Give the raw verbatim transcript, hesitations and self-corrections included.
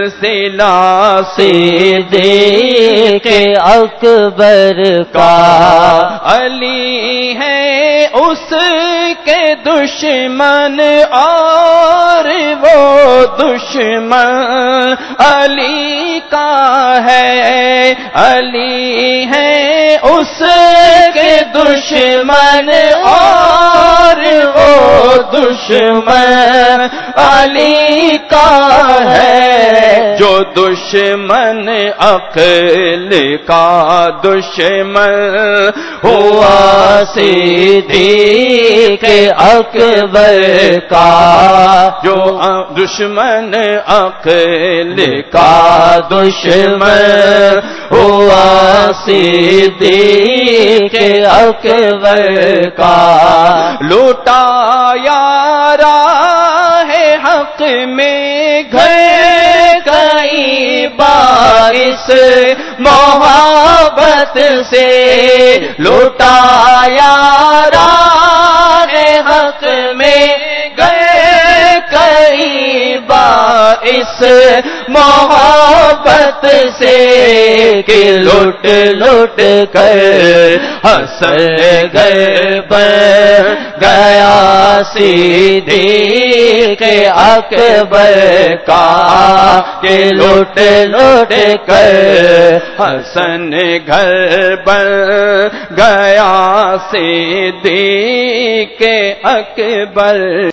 سلسلہ صدیق اکبر کا، علی ہے اس کے دشمن اور وہ دشمن علی کا ہے، علی ہے اس کے دشمن اور وہ دشمن علی کا ہے، جو دشمن عقل کا دشمن ہوا صدیق اکبر کا، جو دشمن عقل کا دشمن ہوا صدیق اکبر کا، لوٹایا راہ حق میں گھر کئی باعث محبت سے، لوٹایا راہ حق میں گئے کئی باعث محبت سے، کہ لوٹ لوٹ کر حسن گھر بن گیا صدیق اکبر کا، کہ لوٹ لوٹ کر حسن گھر بن گیا صدیق اکبر